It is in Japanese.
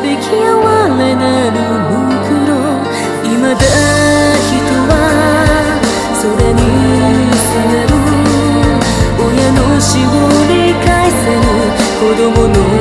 べき哀れなるムクロ、未だ人は空に下がる。親の死を理解せぬ子供の